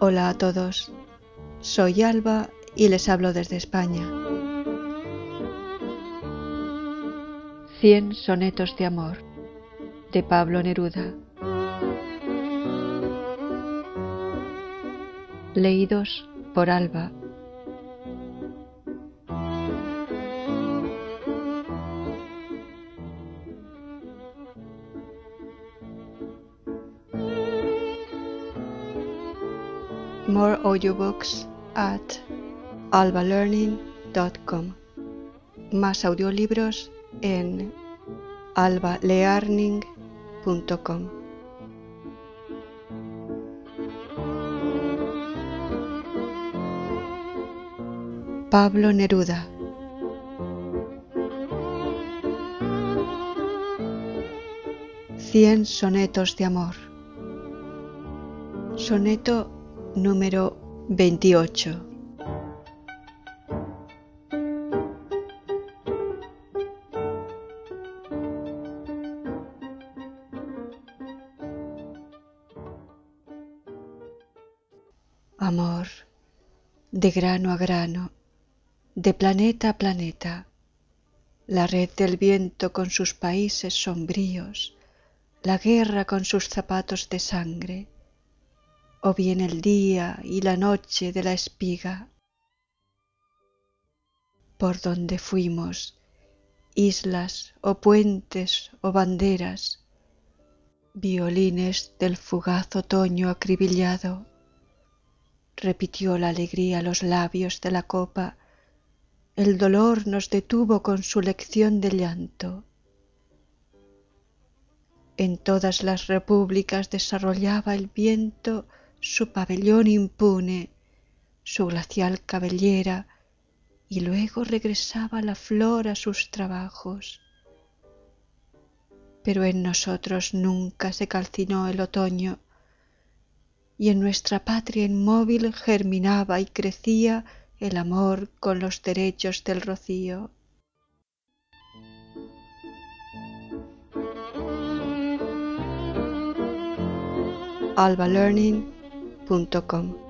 Hola a todos, soy Alba y les hablo desde España. 100 sonetos de amor, de Pablo Neruda. Leídos por Alba. More audiobooks at albalearning.com. Más audiolibros en albalearning.com. Pablo Neruda. Cien sonetos de amor. Soneto número 28. Amor, de grano a grano, de planeta a planeta, la red del viento con sus países sombríos, la guerra con sus zapatos de sangre, o bien el día y la noche de la espiga. Por donde fuimos, islas o puentes o banderas, violines del fugaz otoño acribillado, repitió la alegría los labios de la copa, el dolor nos detuvo con su lección de llanto. En todas las repúblicas desarrollaba el viento su pabellón impune, su glacial cabellera, y luego regresaba la flor a sus trabajos. Pero en nosotros nunca se calcinó el otoño, y en nuestra patria inmóvil germinaba y crecía el amor con los derechos del rocío. albalearning.com